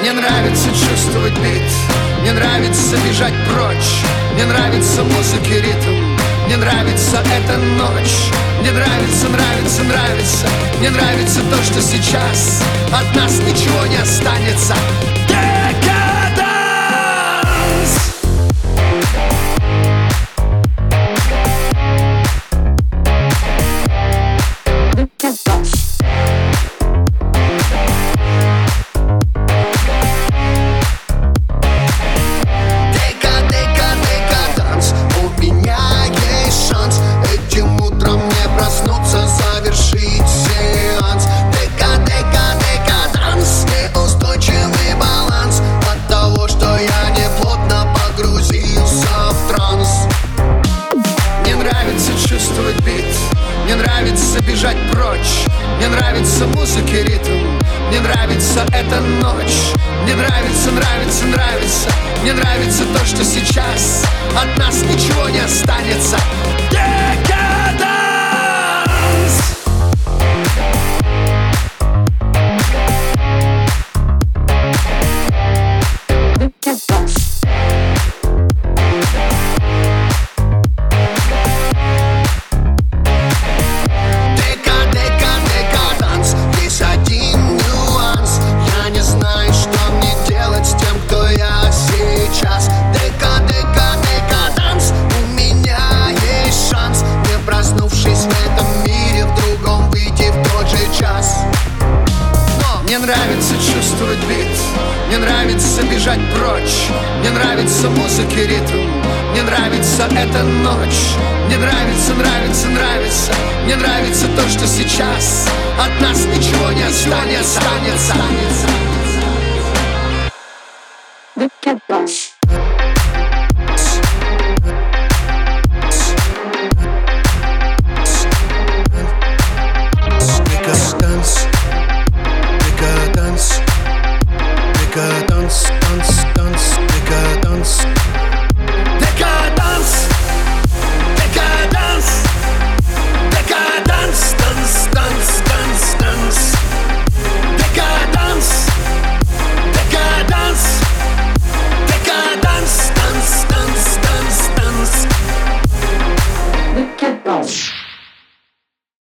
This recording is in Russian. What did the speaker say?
Мне нравится чувствовать бит, мне нравится бежать прочь, мне нравится музыка и ритм, мне нравится эта ночь. Мне нравится, нравится, нравится, мне нравится то, что сейчас от нас ничего не останется. Мне нравится бежать прочь, мне нравится музыка и ритм, мне нравится эта ночь. Мне нравится, нравится, нравится, мне нравится то, что сейчас от нас ничего не останется. Мне нравится чувствовать бит, мне нравится бежать прочь, мне нравится музыка и ритм, мне нравится эта ночь. Мне нравится, нравится, нравится, мне нравится то, что сейчас от нас ничего не останется.